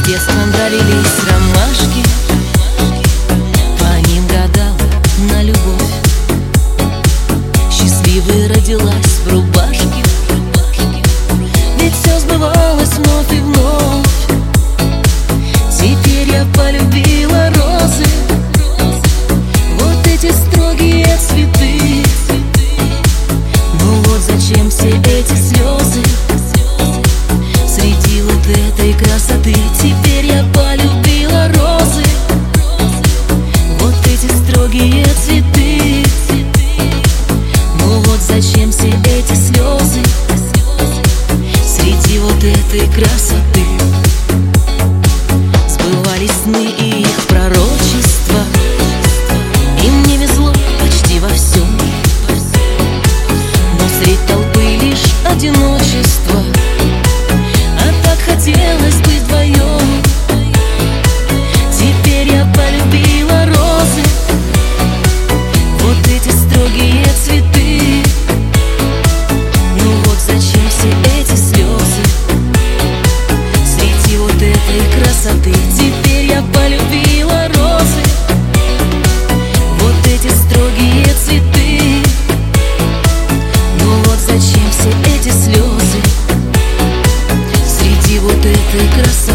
детством дарились ромашки, по ним гадал на любовь. Счастливой родилась в рубашке, ведь все сбывалось вновь и вновь. Теперь я полюбила розы, вот эти строгие цветы. Ну вот зачем все эти слезы среди вот этой красоты? Теперь я полюбила розы, вот эти строгие цветы. Ну вот зачем все эти слезы среди вот этой красоты? Сбывались сны и их пророчества, им не везло почти во всем, но средь толпы лишь одиночество. А так хотелось быть вдвоем. Теперь я полюбила розы, вот эти строгие цветы. Ну вот зачем все эти слезы среди вот этой красоты? Теперь я полюбила розы, вот эти строгие цветы. Ну вот зачем все эти слезы среди вот этой красоты?